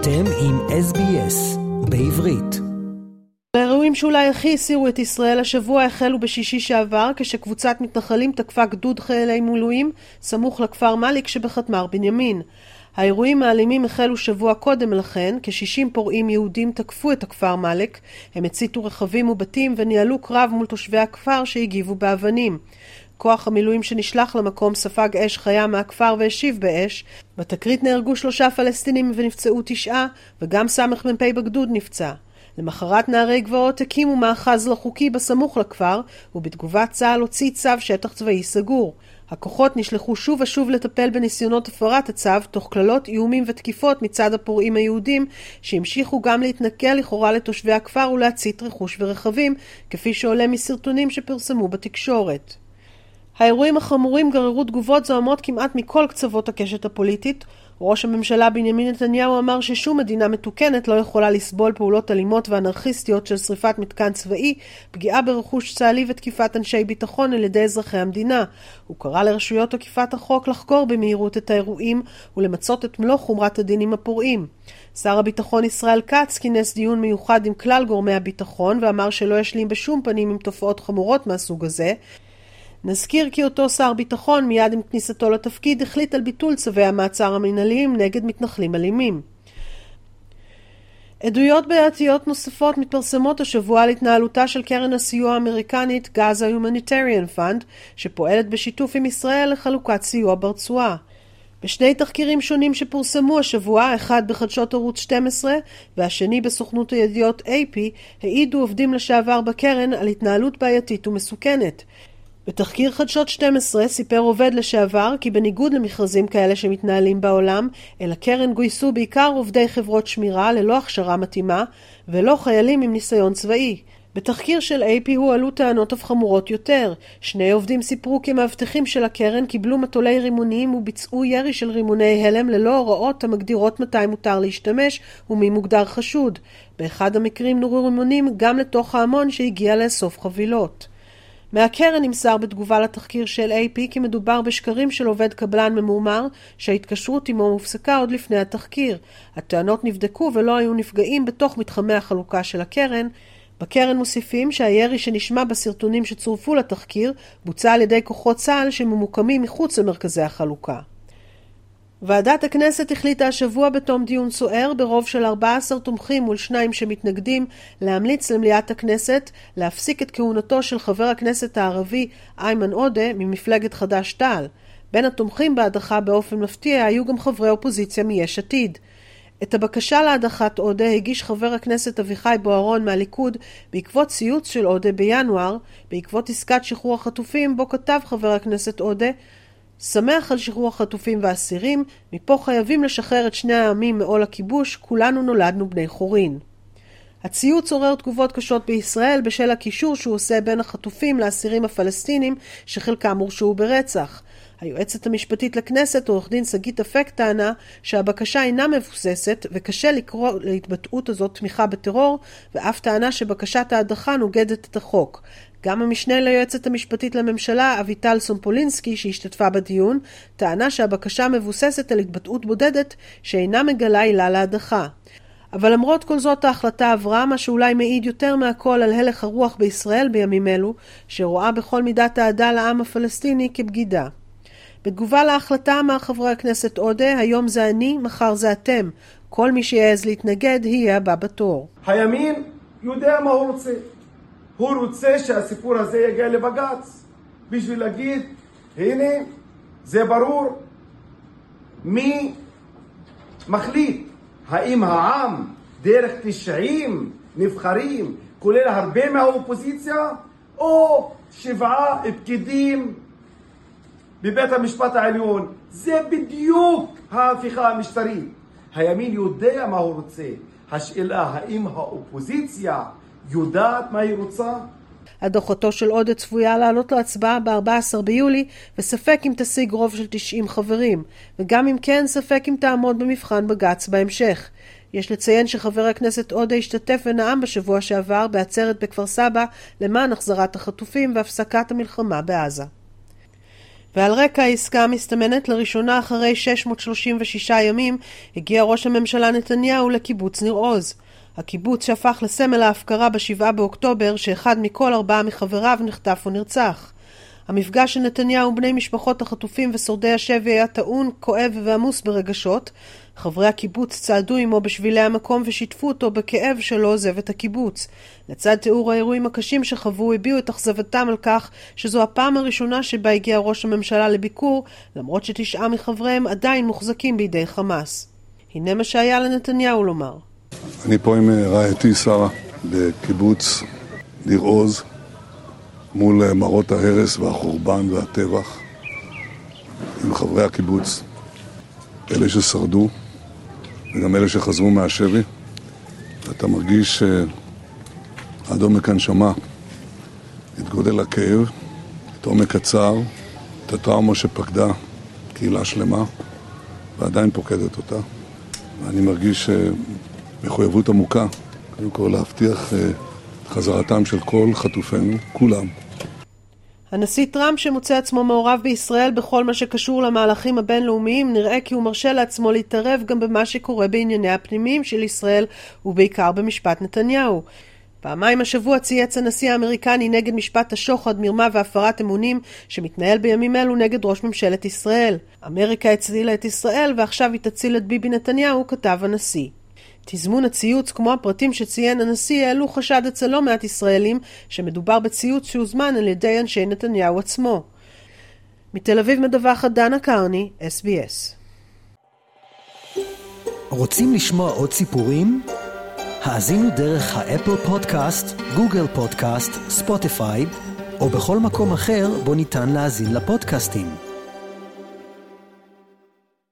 אתם עם SBS בעברית. האירועים שאולי הכי הסירו את ישראל השבוע החלו בשישי שעבר, כשקבוצת מתנחלים תקפה גדוד חיילי מילואים סמוך לכפר מליק שבחטמ"ר בנימין. האירועים האלימים החלו שבוע קודם לכן, כ-60 פורעים יהודים תקפו את הכפר מליק, הם הציתו רכבים ובתים וניהלו קרב מול תושבי הכפר שהגיבו באבנים. כוח המילואים שנשלח למקום ספג אש חיה מהכפר והשיב באש. בתקרית נהרגו 3 פלסטינים ונפצעו 9, וגם סמ"פ בגדוד נפצע. למחרת נערי גבעות הקימו מאחז לא חוקי בסמוך לכפר, ובתגובת צה"ל הוציא צו שטח צבאי סגור. הכוחות נשלחו שוב ושוב לטפל בניסיונות הפרת הצו, תוך כללות, איומים ותקיפות מצד הפורעים היהודים, שהמשיכו גם להתנכל לכאורה לתושבי הכפר ולהצית רכוש ורכבים, כפי שעולה מסרטונים שפרסמו בתקשורת. האירועים החמורים גררו תגובות זוהמות כמעט מכל קצוות הקשת הפוליטית. ראש הממשלה בנימין נתניהו אמר ששום מדינה מתוקנת לא יכולה לסבול פעולות אלימות ואנרכיסטיות של שריפת מתקן צבאי, פגיעה ברכוש צה"לי ותקיפת אנשי ביטחון על ידי אזרחי המדינה. הוא קרא לרשויות אכיפת החוק לחקור במהירות את האירועים ולמצות את מלוא חומרת הדין עם הפורעים. שר הביטחון ישראל כץ כינס דיון מיוחד עם כלל גורמי הביטחון ואמר שלא ישלים בשום פנים עם תופעות חמורות מהסוג הזה. נזכיר כי אותו שר ביטחון מיד עם כניסתו לתפקיד החליט על ביטול צווי המעצר המנהליים נגד מתנחלים אלימים. עדויות בעייתיות נוספות מתפרסמות השבוע על התנהלותה של קרן הסיוע האמריקנית Gaza Humanitarian Fund, שפועלת בשיתוף עם ישראל לחלוקת סיוע ברצועה. בשני תחקירים שונים שפורסמו השבוע, אחד בחדשות ערוץ 12 והשני בסוכנות הידיעות AP, העידו עובדים לשעבר בקרן על התנהלות בעייתית ומסוכנת. בתחקיר חדשות 12 סיפר עובד לשעבר כי בניגוד למכרזים כאלה שמתנהלים בעולם, אל הקרן גויסו בעיקר עובדי חברות שמירה ללא הכשרה מתאימה ולא חיילים עם ניסיון צבאי. בתחקיר של AP הועלו טענות אף חמורות יותר. 2 עובדים סיפרו כי מאבטחים של הקרן קיבלו מטולי רימונים וביצעו ירי של רימוני הלם ללא הוראות המגדירות מתי מותר להשתמש ומי מוגדר חשוד. באחד המקרים נורו רימונים גם לתוך ההמון שהגיע לאסוף חבילות. מהקרן נמסר בתגובה לתחקיר של AP כי מדובר בשקרים של עובד קבלן ממורמר שההתקשרות עמו מופסקה עוד לפני התחקיר. הטענות נבדקו ולא היו נפגעים בתוך מתחמי החלוקה של הקרן. בקרן מוסיפים שהירי שנשמע בסרטונים שצורפו לתחקיר בוצע על ידי כוחות צה"ל שממוקמים מחוץ למרכזי החלוקה. ועדת הכנסת החליטה השבוע בתום דיון סוער ברוב של 14 תומכים מול 2 שמתנגדים להמליץ למליאת הכנסת להפסיק את כהונתו של חבר הכנסת הערבי איימן עודה ממפלגת חד"ש-תע"ל. בין התומכים בהדחה באופן מפתיע היו גם חברי אופוזיציה מיש עתיד. את הבקשה להדחת עודה הגיש חבר הכנסת אביחי בוארון מהליכוד בעקבות ציוץ של עודה בינואר, בעקבות עסקת שחרור החטופים בו כתב חבר הכנסת עודה: שמח על שחרור החטופים והאסירים, מפה חייבים לשחרר את שני העמים מעול הכיבוש, כולנו נולדנו בני חורין. הציוץ עורר תגובות קשות בישראל בשל הקישור שהוא עושה בין החטופים לאסירים הפלסטינים שחלקם הורשעו ברצח. היועצת המשפטית לכנסת, עורך דין שגית אפק, טענה שהבקשה אינה מבוססת וקשה לקרוא להתבטאות הזאת תמיכה בטרור, ואף טענה שבקשת ההדחה נוגדת את החוק. גם המשנה ליועצת המשפטית לממשלה, אביטל סומפולינסקי, שהשתתפה בדיון, טענה שהבקשה מבוססת על התבטאות בודדת שאינה מגלה עילה להדחה. אבל למרות כל זאת ההחלטה עברה, מה שאולי מעיד יותר מהכל על הלך הרוח בישראל בימים אלו, שרואה בכל מידת האהדה לעם הפלסטיני כבגידה. בתגובה להחלטה אמר חברי הכנסת עודה: היום זה אני, מחר זה אתם. כל מי שיעז להתנגד יהיה הבא בתור. הימין יודע מה הוא רוצה. הוא רוצה שהסיפור הזה יגיע לבג"ץ בשביל להגיד, הנה, זה ברור מי מחליט. האם העם דרך 90 נבחרים, כולל הרבה מהאופוזיציה, או 7 פקידים בבית המשפט העליון? זה בדיוק ההפיכה המשטרית. הימין יודע מה הוא רוצה. השאלה, האם האופוזיציה יודעת מה היא רוצה? הדחתו של עודה צפויה לעלות להצבעה ב-14 ביולי, וספק אם תשיג רוב של 90 חברים, וגם אם כן, ספק אם תעמוד במבחן בג"ץ בהמשך. יש לציין שחבר הכנסת עודה השתתף ונאם בשבוע שעבר בעצרת בכפר סבא למען החזרת החטופים והפסקת המלחמה בעזה. ועל רקע העסקה המסתמנת לראשונה אחרי 636 ימים, הגיע ראש הממשלה נתניהו לקיבוץ ניר עוז. הקיבוץ שהפך לסמל ההפקרה ב7 באוקטובר, שאחד מכל 4 מחבריו נחטף או נרצח. המפגש של נתניהו ובני משפחות החטופים ושורדי השבי היה טעון, כואב ועמוס ברגשות. חברי הקיבוץ צעדו עמו בשבילי המקום ושיתפו אותו בכאב שלא עוזב את הקיבוץ. לצד תיאור האירועים הקשים שחוו, הביעו את אכזבתם על כך שזו הפעם הראשונה שבה הגיע ראש הממשלה לביקור, למרות ש9 מחבריהם עדיין מוחזקים בידי חמאס. הנה מה שהיה לנתניהו לומר. אני פה עם רעייתי שרה בקיבוץ ניר עוז, מול מראות ההרס והחורבן והטבח, עם חברי הקיבוץ, אלה ששרדו וגם אלה שחזרו מהשבי. אתה מרגיש עד עומק הנשמה את גודל הכאב, את עומק הצער, את הטראומה שפקדה קהילה שלמה ועדיין פוקדת אותה. ואני מרגיש מחויבות עמוקה, קודם כל להבטיח חזרתם של כל חטופינו, כולם. הנשיא טראמפ, שמוצא עצמו מעורב בישראל בכל מה שקשור למהלכים הבינלאומיים, נראה כי הוא מרשה לעצמו להתערב גם במה שקורה בענייניה הפנימיים של ישראל, ובעיקר במשפט נתניהו. פעמיים השבוע צייץ הנשיא האמריקני נגד משפט השוחד, מרמה והפרת אמונים שמתנהל בימים אלו נגד ראש ממשלת ישראל. אמריקה הצילה את ישראל ועכשיו היא תציל את ביבי נתניהו, כתב הנשיא. תזמון הציוץ, כמו הפרטים שציין הנשיא, העלו חשד אצל לא מעט ישראלים שמדובר בציוץ שהוזמן על ידי אנשי נתניהו עצמו. מתל אביב מדווחת דנה קרני, SBS. רוצים לשמוע עוד סיפורים? האזינו דרך האפל פודקאסט, גוגל פודקאסט, ספוטיפיי, או בכל מקום אחר בו ניתן להאזין לפודקאסטים.